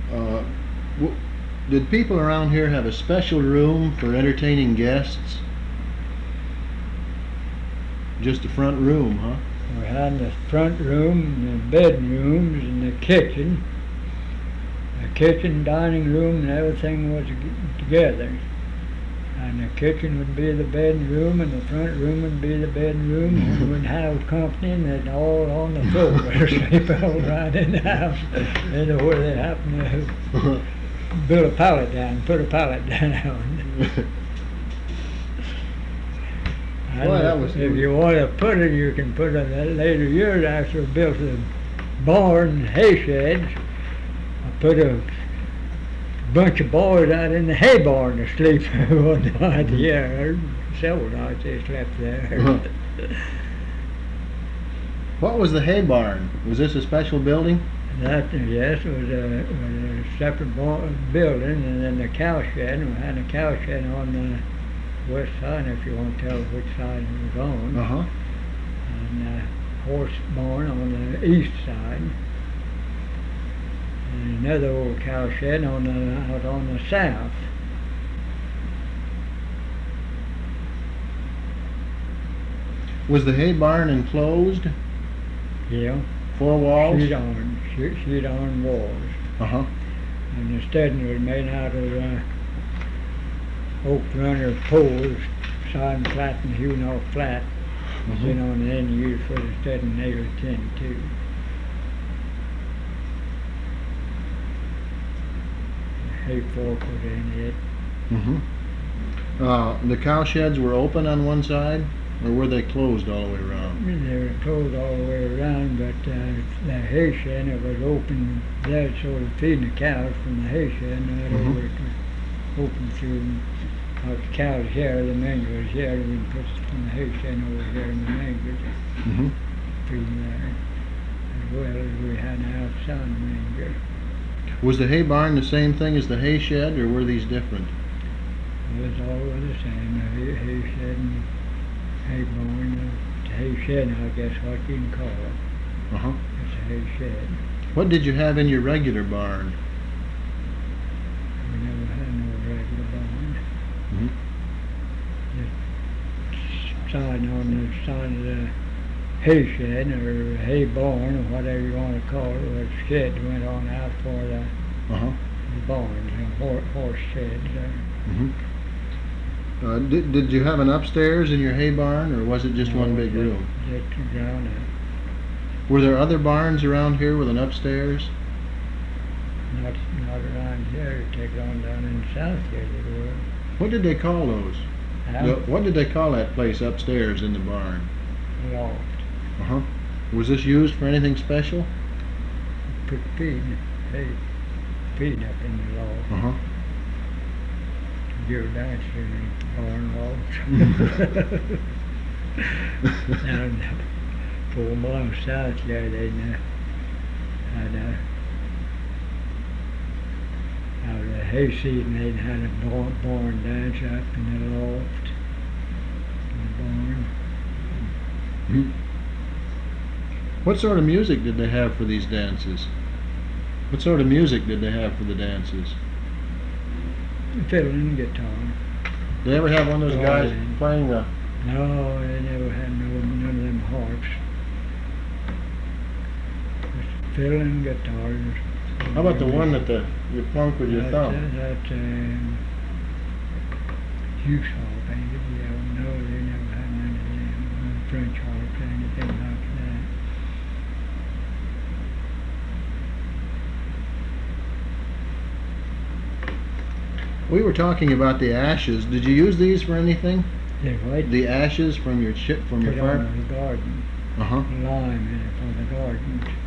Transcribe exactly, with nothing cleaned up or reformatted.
Uh, w- did people around here have a special room for entertaining guests? Just a front room, huh? We had the front room, and the bedrooms, and the kitchen. The kitchen, dining room, and everything was g- together. And the kitchen would be the bedroom, and the front room would be the bedroom, and we'd have company, and they'd all on the floor, sleep all right in the house. They know where they happen to build a pallet down, put a pallet down. Boy, that was if you want to put it, you can put it in later years after we built a barn, hay sheds. I put a bunch of boys out in the hay barn to sleep one night. Yeah, several nights they slept there. What was the hay barn? Was this a special building? That, yes, it was a, it was a separate barn, building, and then the cow shed. And we had a cow shed on the west side, if you want to tell which side it was on. Uh-huh. And a horse barn on the east side. And another old cow shed on the, out on the south. Was the hay barn enclosed? Yeah. Four walls? Sheet iron, sheet, sheet iron walls. Uh-huh. And the steading was made out of uh, oak runner poles, sawed flat and hewn off flat. Mm-hmm. You know, and then used for the steading nail tin too. Hay fork was in it. Mm-hmm. Uh, the cow sheds were open on one side, or were they closed all the way around? They were closed all the way around, but uh, the hay shed, it was open there, sort of feeding the cows from the hay shed, and that Mhm. over it was open through, like the cows here, the mangers here, we put it from the hay shed over here in the mangers, Mm-hmm. feeding there, as well as we had outside the manger. Was the hay barn the same thing as the hay shed, or were these different? It was all the same, the hay, hay shed and hay barn, the hay shed, I guess what you can call it. Uh-huh. It's a hay shed. What did you have in your regular barn? We never had no regular barn. Mm-hmm. Just side on the side of the hay shed or hay barn or whatever you want to call it, where the shed went on out for the, Uh-huh. the barns, the horse, horse sheds there. Mm-hmm. Uh, did, did you have an upstairs in your hay barn, or was it just No, one big just- room? Just ground up. Were there other barns around here with an upstairs? Not, not around here, take it on down in the south here they were. What did they call those? Out The- what did they call that place upstairs in the barn? loft, Uh-huh. Was this used for anything special? put feed, hay, feed up in the loft. Uh-huh. Your dance in the barn loft. Down four miles south there, they uh, had a out of the hay season, they'd had a barn, barn dance up in the loft, in the barn. Mhm. What sort of music did they have for these dances? What sort of music did they have for the dances? Fiddle and guitar. Did they ever have one of those guys Violin. playing the... No, they never had no none of them harps. Just fiddle and guitars. How about the one that the you plunk with your That- thumb? That, that, um, Hughes harp, ain't it? Yeah, no, they never had none of them, no French harps, anything like that. We were talking about the ashes. Did you use these for anything? They what? The ashes from your chip from your Put fire? on the garden, Uh-huh. lime in it for the gardens.